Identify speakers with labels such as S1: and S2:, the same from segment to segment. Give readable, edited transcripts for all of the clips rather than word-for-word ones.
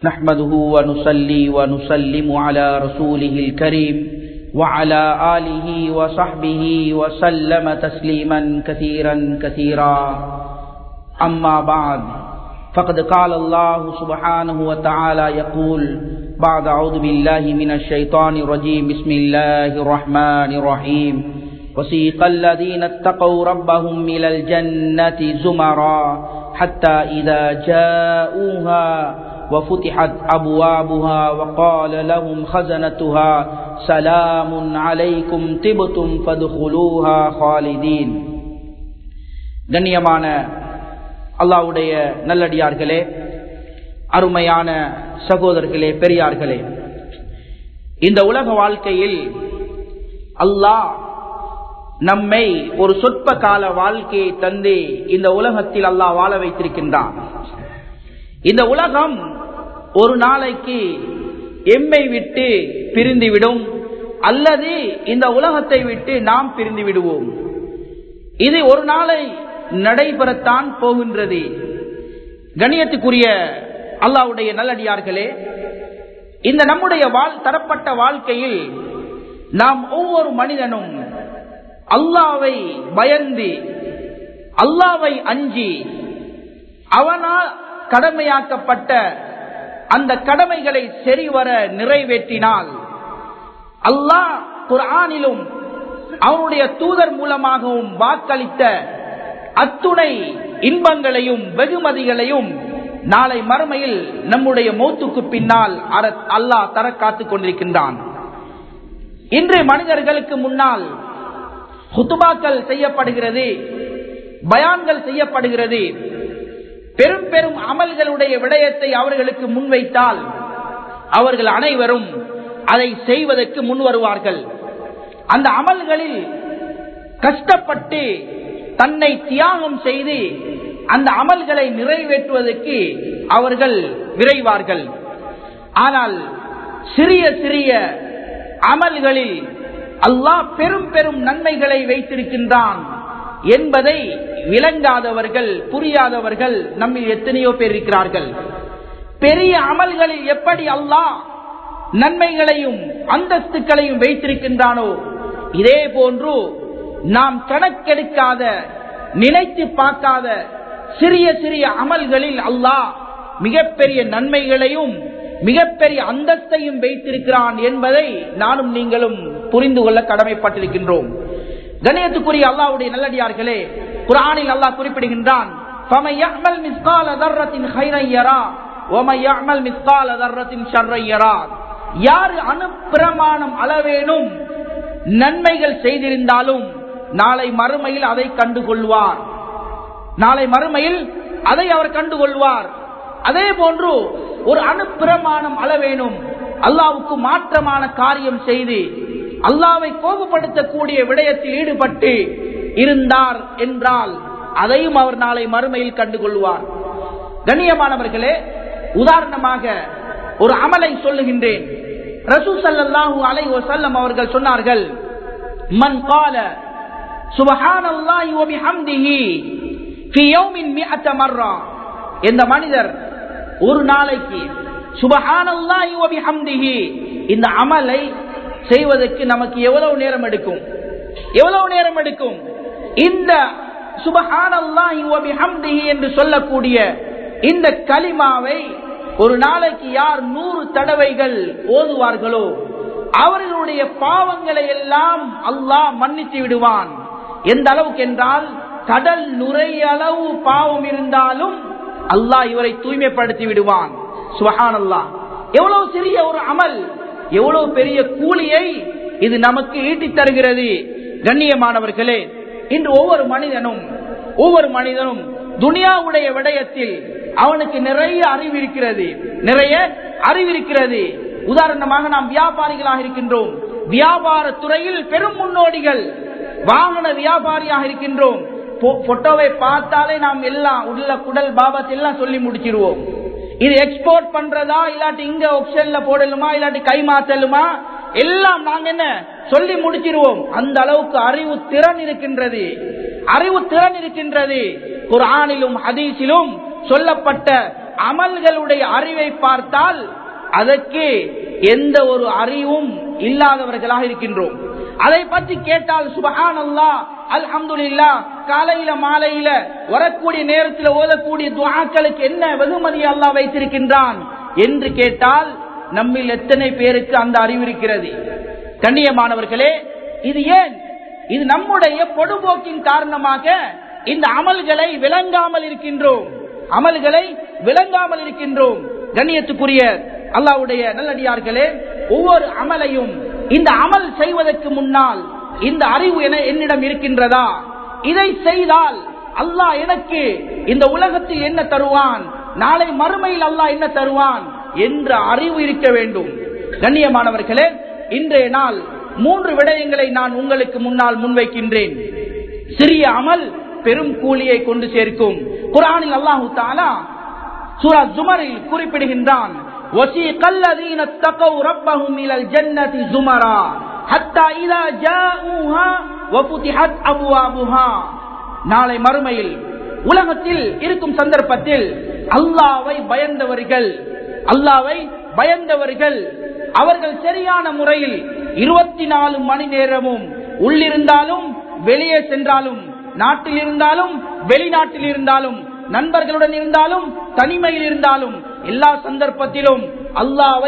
S1: نحمده ونصلي ونسلم على رسوله الكريم وعلى آله وصحبه وسلم تسليما كثيرا كثيرا أما بعد فقد قال الله سبحانه وتعالى يقول بعد أعوذ بالله من الشيطان الرجيم بسم الله الرحمن الرحيم وسيق الذين اتقوا ربهم إلى الجنة زمرا حتى إذا جاءوها وفتحت أبوابها وقال لهم خزنتها سلام عليكم طبتم فادخلوها خالدين. கண்ணியமான அல்லாஹ்வுடைய நல்லடியார்களே, அருமையான சகோதரர்களே, பெரியார்களே, இந்த உலக வாழ்க்கையில் அல்லாஹ் நம்மை ஒரு சொற்ப கால வாழ்க்கையை தந்து இந்த உலகத்தில் அல்லாஹ் வாழ வைத்திருக்கின்றான். இந்த உலகம் ஒரு நாளைக்கு எம்மை விட்டு பிரிந்துவிடும், அல்லது இந்த உலகத்தை விட்டு நாம் பிரிந்து விடுவோம். இது ஒரு நாளை நடைபெறத்தான் போகின்றது. கண்ணியத்துக்குரிய அல்லாஹ்வுடைய நல்லடியார்களே, இந்த நம்முடைய தரப்பட்ட வாழ்க்கையில் நாம் ஒவ்வொரு மனிதனும் அல்லாஹ்வை பயந்து, அல்லாஹ்வை அஞ்சி, அவனால் கடமையாக்கப்பட்ட அந்த கடமைகளை சரிவர நிறைவேற்றினால் அல்லாஹ் குர்ஆனிலும் அவனுடைய தூதர் மூலமாகவும் வாக்களித்த அத்துணை இன்பங்களையும் வெகுமதிகளையும் நாளை மறுமையில் நம்முடைய மௌத்துக்கு பின்னால் அல்லாஹ் தர காத்துக் கொண்டிருக்கின்றான். இன்று மனிதர்களுக்கு முன்னால் ஹுதுபாக்கள் செய்யப்படுகிறது, பயான்கள் செய்யப்படுகிறது. பெரும் பெரும் அமல்களுடைய விடயத்தை அவர்களுக்கு முன்வைத்தால் அவர்கள் அனைவரும் அதை செய்வதற்கு முன் வருவார்கள். அந்த அமல்களில் கஷ்டப்பட்டு தன்னை தியாகம் செய்து அந்த அமல்களை நிறைவேற்றுவதற்கு அவர்கள் விரைவார்கள். ஆனால் சிறிய சிறிய அமல்களில் அல்லாஹ் பெரும் பெரும் நன்மைகளை வைத்திருக்கின்றான் என்பதை விளங்காதவர்கள், புரியாதவர்கள் நம்மில் எத்தனையோ பேர் இருக்கிறார்கள். பெரிய அமல்களில் எப்படி அல்லாஹ் நன்மைகளையும் அந்தஸ்துக்களையும் வைத்திருக்கின்றானோ, இதே போன்று நாம் கணக்கெடுக்காத, நினைத்து பார்க்காத சிறிய சிறிய அமல்களில் அல்லாஹ் மிகப்பெரிய நன்மைகளையும் மிகப்பெரிய அந்தஸ்தையும் வைத்திருக்கிறான் என்பதை நானும் நீங்களும் புரிந்து கொள்ள கடமைப்பட்டிருக்கின்றோம். கண்ணியத்துக்குரிய அல்லாஹ்வுடைய நல்லடியார்களே, குர்ஆனில் அல்லாஹ் குறிப்பிடுகின்றான், فَمَن يَعْمَلْ مِثْقَالَ ذَرَّةٍ خَيْرًا يَرَهُ وَمَن يَعْمَلْ مِثْقَالَ ذَرَّةٍ شَرًّا يَرَهُ. யார் அணுப்பிரமாணம் அளவேனும் நன்மைகள் செய்திருந்தாலும் நாளை மறுமையில் அதை கண்டுகொள்வார். நாளை மறுமையில் அதை அவர் கண்டுகொள்வார். அதே போன்று ஒரு அணுப்பிரமாணம் அளவேனும் அல்லாஹ்வுக்கு மாற்றமான காரியம் செய்து அல்லாஹ்வை கோபப்படுத்தக்கூடிய விடயத்தில் ஈடுபட்டு இருந்தார் என்றால் அதையும் அவர் நாளை மறுமையில் கண்டுகொள்வார். கண்ணியமானவர்களே, உதாரணமாக ஒரு அமலை சொல்லுகின்றேன். ரசூல் ஸல்லல்லாஹு அலைஹி வஸல்லம் அவர்கள் சொன்னார்கள், மன் قال சுப்ஹானல்லாஹி வ பிஹம்திஹி ஃபீ யௌமின் 100 மர்ரா, இந்த மனிதர் ஒரு நாளைக்கு சுப்ஹானல்லாஹி வ பிஹம்திஹி இந்த அமலை செய்வதற்கு நமக்கு எவ்வளவு நேரம் எடுக்கும்? எவ்வளவு நேரம் எடுக்கும்? இந்த சுப்ஹானல்லாஹி வ பிஹம்திஹி என்று சொல்லக்கூடிய இந்த கலிமாவை ஒரு நாளைக்கு யார் 100 தடவைகள் ஓதுவார்களோ அவர்களுடைய பாவங்களை எல்லாம் அல்லாஹ் மன்னித்து விடுவான். எந்த அளவுக்கு என்றால், கடல் நுரையளவு பாவம் இருந்தாலும் அல்லாஹ் இவரை தூய்மைப்படுத்தி விடுவான். சுப்ஹானல்லாஹ். எவ்வளவு சிறிய ஒரு அமல், எவ்வளவு பெரிய கூலியை இது நமக்கு ஈட்டித் தருகிறது. கண்ணியமானவர்களே, இன்று ஒவ்வொரு மனிதனும் துனியாவுடைய விடயத்தில் அவனுக்கு நிறைய அறிவிருக்கிறது. உதாரணமாக நாம் வியாபாரிகளாக இருக்கின்றோம். வியாபார துறையில் பெரும் முன்னோடிகள், வாகன வியாபாரியாக இருக்கின்றோம். போட்டோவை பார்த்தாலே நாம் எல்லாம் உள்ள குடல் பாபத் எல்லாம் சொல்லி முடிச்சிருவோம். இது எக்ஸ்போர்ட் பண்றதா, இல்லாட்டி இங்க ஆப்ஷன்ல போடலுமா, இல்லாட்டி கை மாத்தலுமா, எல்லாம் நாங்க என்ன சொல்லி முடிச்சிருவோம். அந்த அளவுக்கு அறிவு திறன் இருக்கின்றது. குர்ஆனிலும் ஹதீஸிலும் சொல்லப்பட்ட அமல்களுடைய அறிவை பார்த்தால் அதற்கு எந்த ஒரு அறிவும் இல்லாதவர்களாக இருக்கின்றோம். அதை பற்றி கேட்டால் சுப்ஹானல்லாஹ், அல்ஹம்துலில்லாஹ், காலையில மாலையில வரக்கூடிய நேரத்தில் ஓதக்கூடிய துஆக்களுக்கு என்ன வெகுமதி அல்லாஹ் வைத்திருக்கின்றான் என்று கேட்டால் நம்மில் எத்தனை பேருக்கு அந்த அறிவு இருக்கிறது? கண்ணியமானவர்களே, இது ஏன்? இது நம்முடைய பொடுபோக்கின் காரணமாக இந்த அமல்களை விளங்காமல் இருக்கின்றோம். கண்ணியத்துக்குரிய அல்லாஹ்வுடைய நல்லடியார்களே, ஒவ்வொரு அமலையும் இந்த அமல் செய்வதற்கு முன்னால் இந்த அறிவு என்னிடம் இருக்கின்றதா? இதை செய்தால் அல்லாஹ் எனக்கு இந்த உலகத்தில் என்ன தருவான், நாளை மறுமையில் அல்லாஹ் என்ன தருவான் என்ற அறிவு இருக்க வேண்டும். கண்ணியமானவர்களே, இன்றைய நாள் 3 விடயங்களை நான் உங்களுக்கு முன்னால் முன்வைக்கின்றேன். சிறிய அமல் பெரும் கூலியை கொண்டு சேர்க்கும். குர்ஆனில் அல்லாஹ் தஆலா சூரா ஜுமரில் குறிப்பிடுகின்றான், வஸீகல் லதீன தகவ் ரப்பஹும் இலல் ஜன்னதி ஜுமரா ஹத்தா இதா ஜாஊஹா வஃபுதிஹத் அப்வாபுஹா. நாளை மறுமையில் உலகத்தில் இருக்கும் சந்தர்ப்பத்தில் அல்லாஹ்வை பயந்தவர்கள் அவர்கள் சரியான முறையில் 24 மணி நேரமும் உள்ளிருந்தாலும் வெளியே சென்றாலும், நாட்டில் இருந்தாலும் வெளிநாட்டில் இருந்தாலும், நண்பர்களுடன் இருந்தாலும் தனிமையில் இருந்தாலும், எல்லா சந்தர்ப்பத்திலும் அல்லாஹ்வை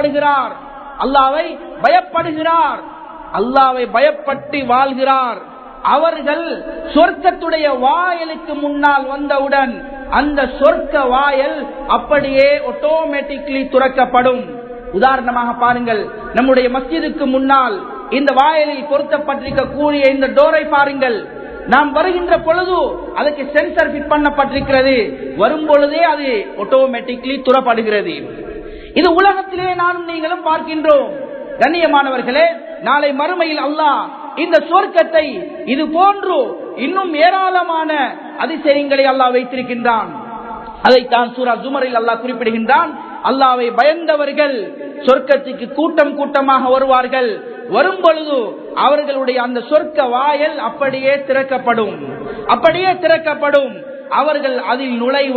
S1: பயப்பட்டு வாழ்கிறார். அவர்கள் சொர்க்கத்துடைய வாயலுக்கு முன்னால் வந்தவுடன் அந்த சொர்க்க வாயல் அப்படியே ஆட்டோமேட்டிக்கலி துறக்கப்படும். உதாரணமாக பாருங்கள், நம்முடைய மஸ்ஜிதுக்கு முன்னால் இந்த வாயலில் பொருத்தப்பட்டிருக்கக்கூடிய இந்த டோரை பாருங்கள். நாம் வருகின்ற பொழுது அதுக்கு சென்சர் ஃபிட் பண்ணப்பட்டிருக்கிறது. வரும் பொழுதே அது ஆட்டோமேட்டிக்கலி துறப்படுகிறது. இது உலகத்திலே நானும் நீங்களும் பார்க்கின்றோம். கண்ணியமானவர்களே, நாளை மறுமையில் அல்லாஹ் இந்த சொர்க்கத்தை இது போன்று இன்னும் ஏராளமான அதிசயங்களை அல்லாஹ் வைத்திருக்கின்றான். அதைத்தான் சூரா ஜுமரில் அல்லாஹ் குறிப்பிடுகின்றான், அல்லாஹ்வை பயந்தவர்கள் சொர்க்கத்துக்கு கூட்டம் கூட்டமாக வருவார்கள். வரும் பொழுது அவர்களுடைய அந்த சொர்க்க வாயல் அப்படியே திறக்கப்படும். அவர்கள் அதில்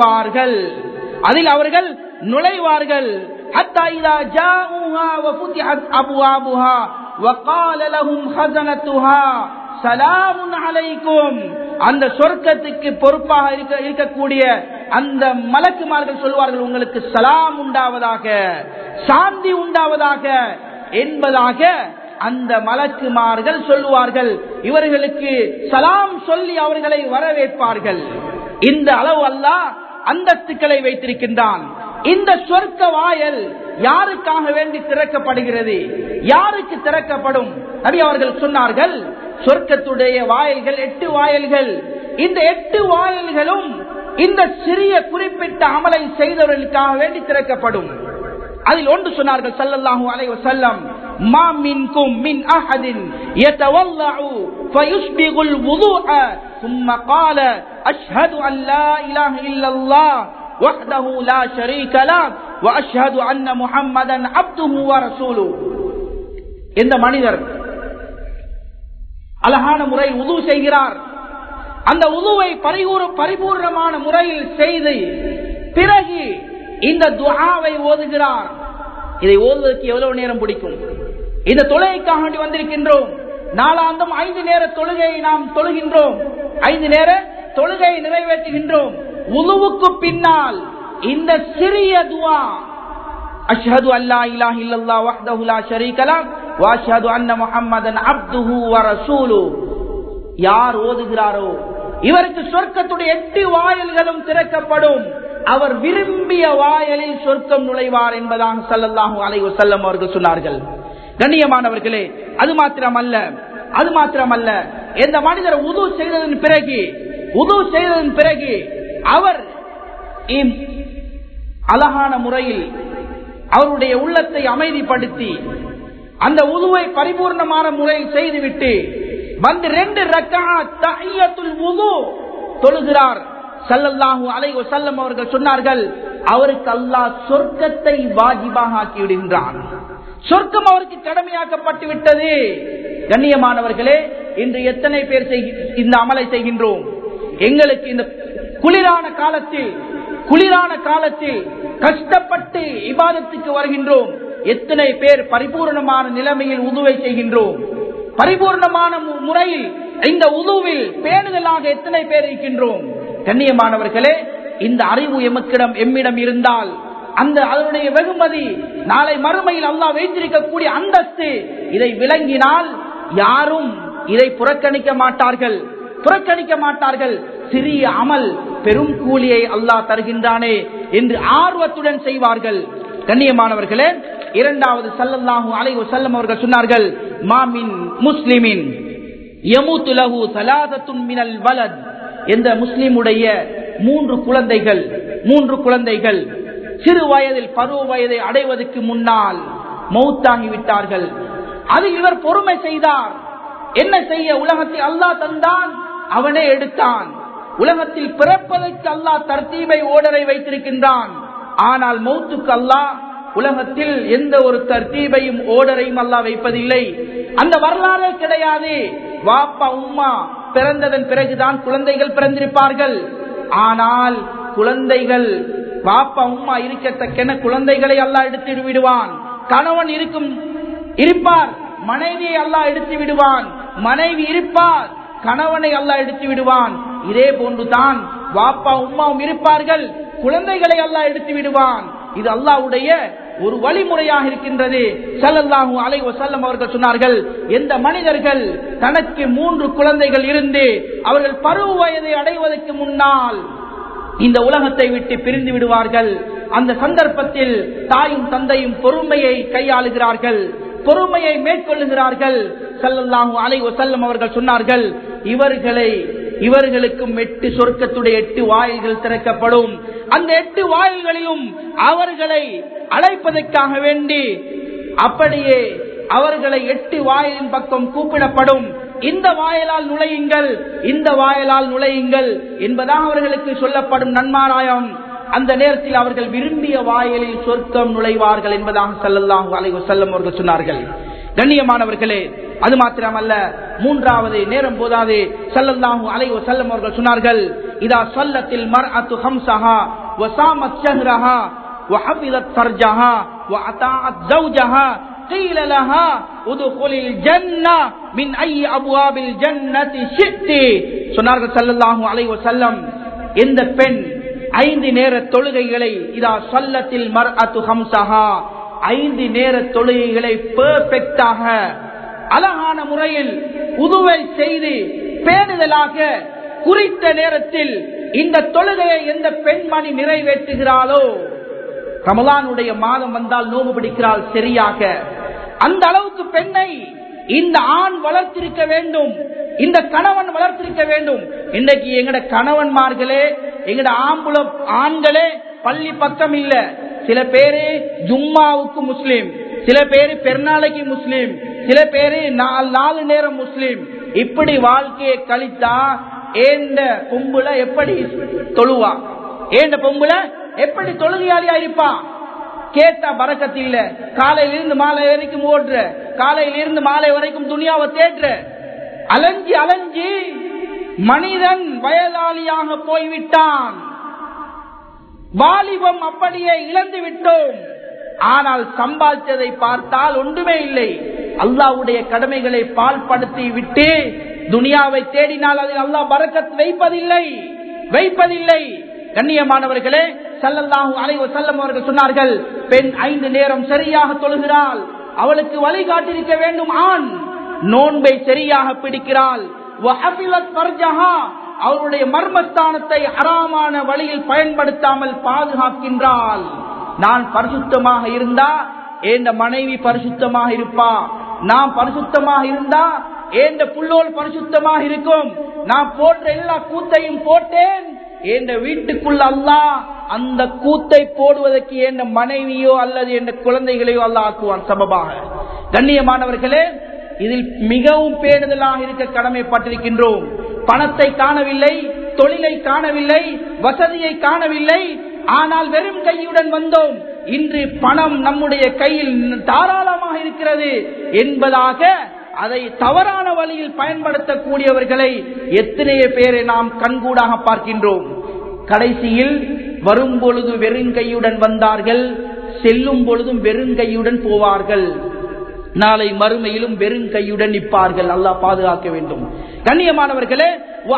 S1: நுழைவார்கள். حتى إذا جاءوها وفتحت أبوابها وقال لهم خزنتها سلام عليكم. அந்த சொர்க்கத்துக்கு பொறுப்பாக இருக்கக்கூடிய அந்த மலக்குமார்கள் சொல்வார்கள், உங்களுக்கு சலாம் உண்டாவதாக, சாந்தி உண்டாவதாக என்பதாக அந்த மலக்குமார்கள் சொல்லுவார்கள். இவர்களுக்கு சலாம் சொல்லி அவர்களை வரவேற்பார்கள். இந்த அளவு அல்லாஹ் அந்தஸ்துக்களை வைத்திருக்கின்றான். இந்த சொர்க்க வாயல் யாருக்காக வேண்டி திறக்கப்படுகிறது? யாருக்கு திறக்கப்படும்? நபி அவர்கள் சொன்னார்கள், சொர்க்கத்துடைய வாயில்கள் 8 வாயில்கள். இந்த 8 வாயில்களும் இந்த சிறிய குறிப்பிட்ட அமலை செய்தவர்களுக்காக வேண்டி திறக்கப்படும். அதில் ஒன்று சொன்னார்கள் ஸல்லல்லாஹு அலைஹி வஸல்லம், மா மின்கும் மின் அஹதின் யதவல்லஉ ஃபயுஸ்பிகுல் வுதுஅ ثم قال அஷ்ஹது அன் லா இலாஹ இல்லல்லாஹ் வஹ்தஹு லா ஷரீக லஹு வ அஷ்ஹது அன்ன முஹம்மதன் அப்துஹு வ ரசூலுஹு. இந்த மனிதர் அழகான முறையில் வுது செய்கிறார். அந்த வுதுவை பரிபூர்ணமான முறையில் செய்து பிறகு இந்த துஆவை ஓதுகிறார். இதை ஓதுவதற்கு எவ்வளவு நேரம் பிடிக்கும்? இந்த தொழுகைக்காக வேண்டி வந்திருக்கின்றோம். நாளாந்தம் 5 நேர தொழுகையை நாம் தொழுகின்றோம். 5 நேர தொழுகையை நிறைவேற்றுகின்றோம். வுதுவுக்கு பின்னால் இந்த சிறிய துஆ, அஷ்ஹது அல்லா இலாஹ இல்லல்லாஹ் வஹ்தஹு லா ஷரீக லஹு வ அஷ்ஹது அன்ன முஹம்மதன் அப்துஹு வ ரசூலுஹு, யார் ஓதுகிறாரோ இவருக்கு சொர்க்கத்துடைய 8 வாயில்களும் திறக்கப்படும். அவர் விரும்பிய வாயிலில் சொர்க்கம் நுழைவார் என்பதாக ஸல்லல்லாஹு அலைஹி வஸல்லம் அவர்கள் சொன்னார்கள். கண்ணியமானவர்களே, அது மாத்திரமல்ல, இந்த மனிதர் வுது செய்ததன் பிறகு அவர் அழகான முறையில் அவருடைய உள்ளத்தை அமைதிப்படுத்தி அந்த வுதுவை பரிபூர்ணமான முறையில் செய்துவிட்டு வந்து 2 ரக்அத் தஹிய்யத்துல் வுது தொழுகிறார். ஸல்லல்லாஹு அலைஹி வஸல்லம் அவர்கள் சொன்னார்கள், அவருக்கு அல்லாஹ் சொர்க்கத்தை வாஜிபாக ஆக்கி விடுகின்றான். சொர்க்கம் அவருக்கு கடமையாக்கப்பட்டு விட்டது. கண்ணியமானவர்களே, இன்று எத்தனை பேர் இந்த அமலை செய்கின்றோம்? எங்களுக்கு இந்த குளிரான காலத்தில் குளிரான காலத்தில் கஷ்டப்பட்டு இபாதத்துக்கு வருகின்றோம். எத்தனை பேர் பரிபூர்ணமான நிலைமையில் உதுவை செய்கின்றோம்? பரிபூர்ணமான முறையில் இந்த உதுவில் பேணுதலாக எத்தனை பேர் இருக்கின்றோம்? கண்ணியமானவர்களே, இந்த அறிவு எம்மிடம் இருந்தால் அதனுடைய வெகுமதி, நாளை மறுமையில் அல்லாஹ் வைத்திருக்கக்கூடிய அந்தஸ்து, இதை விளங்கினால் யாரும் இதை புறக்கணிக்க மாட்டார்கள். சிறிய அமல் பெரும் கூலியை அல்லாஹ் தருகின்றானே என்று ஆர்வத்துடன் செய்வார்கள். கண்ணியமானவர்களே, இரண்டாவது ஸல்லல்லாஹு அலைஹி வஸல்லம் அவர்கள் சொன்னார்கள், மாமின் முஸ்லிமின் யமூது லஹு ஸலாஸத்துன் மினல் வலத். எந்த முஸ்லிமுடைய மூன்று குழந்தைகள் சிறு வயதில் பருவ வயதை அடைவதற்கு முன்னால் மௌத்தாகிவிட்டார்கள். அதில் இவர் பொறுமை செய்தார். என்ன செய்ய? உலகத்தில் அல்லாஹ் தந்தான், அவனே எடுத்தான். உலகத்தில் பிறப்பதற்கு அல்லாஹ் தர்த்தீபை ஓடரை வைத்திருக்கின்றான். ஆனால் மௌத்துக்கு அல்லாஹ் உலகத்தில் எந்த ஒரு தர்த்தீபையும் ஓடரையும் அல்லாஹ் வைப்பதில்லை. அந்த வரலாறே கிடையாது. வாப்பா உம்மா பிறந்ததன் பிறகுதான் குழந்தைகள் பிறந்திருப்பார்கள். ஆனால் குழந்தைகள் வாப்பா உம்மா இருக்கத்தக்கென குழந்தைகளை அல்லாஹ் எடுத்து விடுவான். கணவன் இருப்பார், மனைவியை அல்லாஹ் எடுத்து விடுவான். மனைவி இருப்பார், கணவனை அல்லாஹ் எடுத்து விடுவான். இதே போன்றுதான் வாப்பா உம்மாவும் இருப்பார்கள், குழந்தைகளை அல்லாஹ் எடுத்து விடுவான். இது அல்லாஹ்வுடைய ஒரு வழிமுறையாக இருக்கின்றது. ஸல்லல்லாஹு அலைஹி வஸல்லம் அவர்கள் சொன்னார்கள், எந்த மனிதர்கள் தனக்கு 3 குழந்தைகள் இருந்து அவர்கள் பருவ வயதை அடைவதற்கு முன்னால் இந்த உலகத்தை விட்டு பிரிந்து விடுவார்கள், அந்த சந்தர்ப்பத்தில் தாயும் தந்தையும் பொறுமையை கையாளுகிறார்கள், பொறுமையை மேற்கொள்ளுகிறார்கள். ஸல்லல்லாஹு அலைஹி வஸல்லம் அவர்கள் சொன்னார்கள், இவர்களுக்கும் 8 சொர்க்கத்துடைய 8 வாயில்கள் திறக்கப்படும். அந்த 8 வாயில்களிலும் அவர்களை அழைப்பதற்காக வேண்டி அப்படியே அவர்களை 8 வாயிலின் பக்கம் கூப்பிடப்படும். இந்த வாயிலால் நுழையுங்கள் என்பதாக அவர்களுக்கு சொல்லப்படும் நன்மாராயம். அந்த நேரத்தில் அவர்கள் விரும்பிய வாயிலில் சொர்க்கம் நுழைவார்கள் என்பதாக ஸல்லல்லாஹு அலைஹி வஸல்லம் அவர்கள் சொன்னார்கள். கண்ணியமானவர்களே, அது மாத்திரமல்ல, மூன்றாவது நேரம் போதாது. ஸல்லல்லாஹு அலைஹி வஸல்லம் அவர்கள் சொன்னார்கள், இதா ஸல்லத்தில் மர்அத்து ஹம்ஸஹா வ ஸாமத் ஷஹ்ரஹா வ ஹஃபிஸத் ஃபர்ஜஹா வ அதாஅத் ஸௌஜஹா قيل لها ادخل الجنة من أي أبواب الجنة شئت. சொன்னார்கள் ஸல்லல்லாஹு அலைஹி வஸல்லம், இந்த பெண் 5 நேர தொழுகைகளை, இதா ஸல்லத்தில் மர்அத்து ஹம்ஸஹா, 5 நேர தொழுகைகளை பெர்ஃபெக்ட்டாக அழகான முறையில் உதுவை செய்து பேணுதலாக குறித்த நேரத்தில் இந்த தொழுகையை எந்த பெண்மணி நிறைவேற்றுகிறாளோ, ரமலானுடைய மாதம் வந்தால் நோன்பு பிடிக்கிறாள் சரியாக. அந்த அளவுக்கு பெண்ணை இந்த ஆண் வளர்த்திருக்க வேண்டும், இந்த கணவன் வளர்த்திருக்க வேண்டும். இன்னைக்கு எங்கட கணவன்மார்களே, எங்கட ஆண்களே பள்ளி பக்கம் இல்ல. சில பேரு ஜும்மாவுக்கு முஸ்லிம், சில பேரு பெருநாளைக்கு முஸ்லிம், சில பேரு 4 நேரம் முஸ்லிம். இப்படி வாழ்க்கையை கழித்தா ஏண்ட பொம்புல எப்படி தொழுவா? ஏண்ட பொம்புல எப்படி தொழுகையாளியா இருப்பா? கேட்டா பரக்கத்து இல்ல. காலையிலிருந்து மாலை வரைக்கும் ஓடுற, காலையிலிருந்து மாலை வரைக்கும் துனியாவை தேடுற, அலைஞ்சி மனிதன் வயதாளியாக போய்விட்டான். வாலிபம் அப்படியே இழந்து விட்டோம். ஆனால் சம்பாதித்ததை பார்த்தால் ஒன்றுமே இல்லை. அல்லாஹ்வுடைய கடமைகளை பால்படுத்தி விட்டு துனியாவை தேடினால் அதில் அல்லாஹ் பரக்கத் வைப்பதில்லை. கண்ணியமானவர்களே, ஸல்லல்லாஹு அலைஹி வஸல்லம் அவர்கள் சொன்னார்கள், பெண் 5 நேரம் சரியாக தொழுகிறாள், அவளுக்கு வழிகாட்டிருக்க வேண்டும். ஆண் நோன்பை சரியாக பிடிக்கிறாள், வஹஃபிலத் ஃபர்ஜஹா, அவருடைய மர்மஸ்தானத்தை ஹராமான வழியில் பயன்படுத்தாமல் பாதுகாக்கின்றாள். நான் பரிசுத்தமாக இருந்தா ஏண்ட மனைவி பரிசுத்தமாக இருப்பா, நான் பரிசுத்தமாக இருந்தா ஏண்ட புள்ளோல் பரிசுத்தமாக இருக்கும். நான் போன்ற எல்லா கூத்தையும் போட்டேன், என்ற வீட்டுக்குள்ள அல்லாஹ் அந்த கூத்தை போடுவதற்கு என்ற மனைவியோ அல்லது என்ற குழந்தைகளையோ அல்லாஹ் ஆக்குவான் சபபாக. கண்ணியமானவர்களே, இதில் மிகவும் பேணுதலாக இருக்க கடமைப்பட்டிருக்கின்றோம். பணத்தை காணவில்லை, தொழிலை காணவில்லை, வசதியை காணவில்லை, ஆனால் வெறும் கையுடன் வந்தோம். இன்று பணம் நம்முடைய கையில் தாராளமாக இருக்கிறது என்பதாக அதை தவறான வழியில் பயன்படுத்தக்கூடியவர்களை எத்தனைய பேரை நாம் கண்கூடாக பார்க்கின்றோம். கடைசியில் வரும் பொழுது வெறுங்கையுடன் வந்தார்கள், செல்லும் பொழுதும் வெறுங்கையுடன் போவார்கள், நாளை மறுமையிலும் வெறுங்கையுடன் நிற்பார்கள். அல்லாஹ் பாதுகாக்க வேண்டும். கண்ணியமானவர்களே,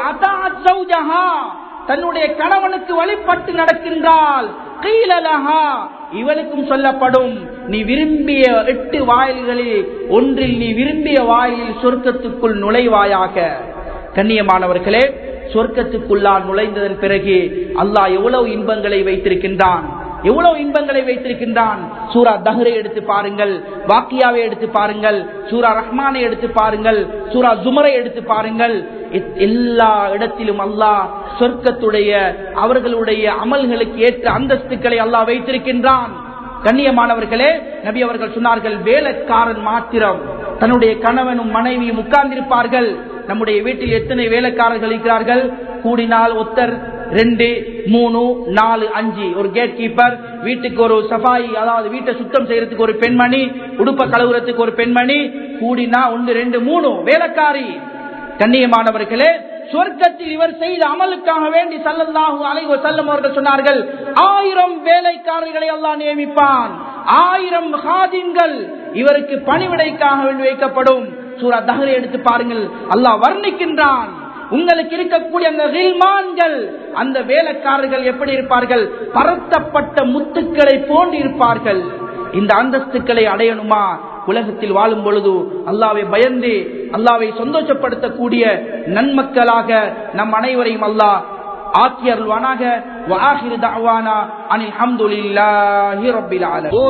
S1: தன்னுடைய கணவனுக்கு வழிபட்டு நடக்கின்றால் இவளுக்கும் சொல்லப்படும், நீ விரும்பிய 8 வாயில்களில் ஒன்றில் நீ விரும்பிய வாயிலில் சொர்க்கத்துக்குள் நுழைவாயாக. கண்ணியமானவர்களே, சொர்க்கத்துக்குள்ளால் நுழைந்ததன் பிறகு அல்லாஹ் எவ்வளவு இன்பங்களை வைத்திருக்கின்றான், எவ்வளவு இன்பங்களை வைத்திருக்கின்றான். சூரா தஹ்ரை எடுத்து பாருங்கள், வாக்கியாவை எடுத்து பாருங்கள், சூரா ரஹ்மானை எடுத்து பாருங்கள், சூரா ஜுமரை எடுத்து பாருங்கள். எல்லா இடத்திலும் அல்லாஹ் சொர்க்கத்துடைய அவர்களுடைய அமல்களுக்கு ஏற்ற அந்தஸ்துக்களை அல்லாஹ் வைத்திருக்கின்றான். கண்ணியமானவர்களே, நபி அவர்கள் சொன்னார்கள், வேலைக்காரன் மாத்திரம் தன்னுடைய கணவனும் மனைவியும் உட்கார்ந்திருப்பார்கள். நம்முடைய வீட்டில் எத்தனை வேலைக்காரர்கள் இருக்கிறார்கள்? கூடினால் ஒத்தர் 2, 3, 4, 5. ஒரு கேட் கீப்பர், வீட்டுக்கு ஒரு சஃபாய், அதாவது வீட்டை சுத்தம் செய்யறதுக்கு ஒரு பெண்மணி, உடுப்ப கழுவுறதுக்கு ஒரு பெண்மணி, கூடினா 1, 2, 3 வேலைக்காரி. கண்ணியமானவர்களே, சொர்க்கத்தில் இவர் செய்த அமலுக்காக வேண்டி ஸல்லல்லாஹு அலைஹி வஸல்லம் அவர்கள் சொன்னார்கள், 1000 வேலைக்காரர்களை அல்லாஹ் நியமிப்பான், 1000 ஹாதிம்கள் இவருக்கு பணிவிடைக்காக வேண்டி வைக்கப்படும். சூரா தஹ்ரை எடுத்து பாருங்கள், அல்லாஹ் வர்ணிக்கின்றான். உங்களுக்கு இருக்கக்கூடிய அந்த கில்மான்கள், அந்த வேலைக்காரர்கள் எப்படி இருப்பார்கள்? பரத்தப்பட்ட முத்துக்களை போன்று இருப்பார்கள். இந்த அந்தஸ்துக்களை அடையணுமா? உலகத்தில் வாழும் பொழுது அல்லாஹ்வை பயந்து அல்லாஹ்வை சந்தோஷப்படுத்தக்கூடிய நன்மக்களாக நம் அனைவரையும் அல்லாஹ் ஆக்கி அருள்வானாக. வஆகிரு தஅவானா அனில் ஹம்துலில்லாஹி ரப்பில்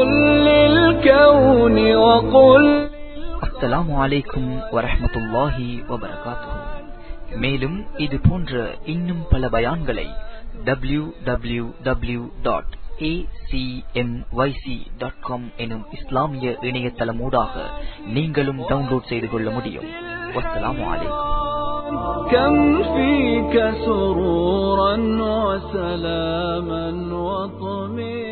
S1: ஆலமீன்.
S2: அஸ்ஸலாமு அலைக்கும் வரஹ்மத்துல்லாஹி வபரகாத்துஹு. மேலும் இது போன்ற இன்னும் பல பயான்களை www.acmyc.com எனும் இஸ்லாமிய இணையதளமூடாக நீங்களும் டவுன்லோட் செய்து கொள்ள முடியும். வஸ்ஸலாமு அலைக்கும்.
S3: كم فيك سرورا وسلاما وطمئنا